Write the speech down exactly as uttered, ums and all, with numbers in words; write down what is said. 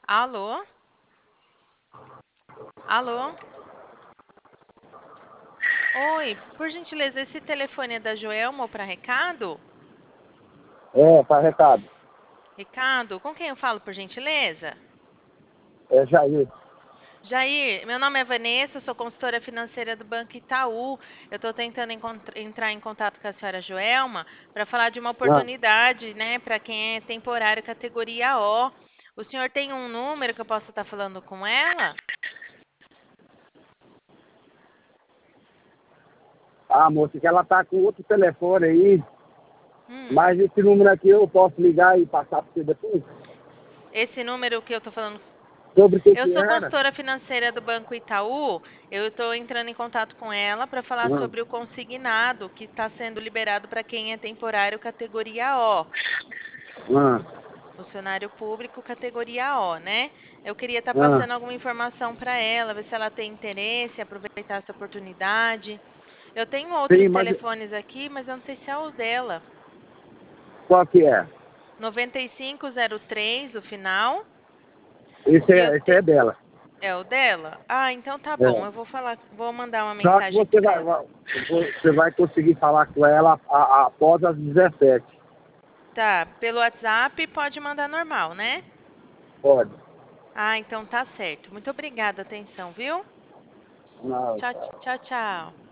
Alô? Alô? Oi, por gentileza, esse telefone é da Joelma para recado? É, tá recado. Ricardo, com quem eu falo, por gentileza? É Jair. Jair, meu nome é Vanessa, eu sou consultora financeira do Banco Itaú. Eu estou tentando encontr- entrar em contato com a senhora Joelma para falar de uma Ah, oportunidade, né, para quem é temporário categoria O. O senhor tem um número que eu possa estar falando com ela? ah, moça, que ela tá com outro telefone aí, Hum, mas esse número aqui eu posso ligar e passar para você depois? esse número que eu estou falando. Sobre o que Eu que sou era? consultora financeira do Banco Itaú. Eu estou entrando em contato com ela para falar Ah, sobre o consignado que está sendo liberado para quem é temporário categoria O. ah, Funcionário público categoria O, né? Eu queria estar ah. passando alguma informação para ela, ver se ela tem interesse, aproveitar essa oportunidade. Eu tenho outros Sim, mas telefones aqui, mas eu não sei se é o dela. qual que é? noventa e cinco zero três, o final. Esse E eu é, esse te... é dela. É o dela? Ah, então tá bom. É. Eu vou falar, vou mandar uma Só que mensagem aqui você para vai, ela. vai- você vai conseguir falar com ela a- a- após as dezessete. Tá, pelo WhatsApp pode mandar normal, né? Pode. Ah, então tá certo. Muito obrigada, atenção, viu? Não, Tchau, tá. tchau, tchau.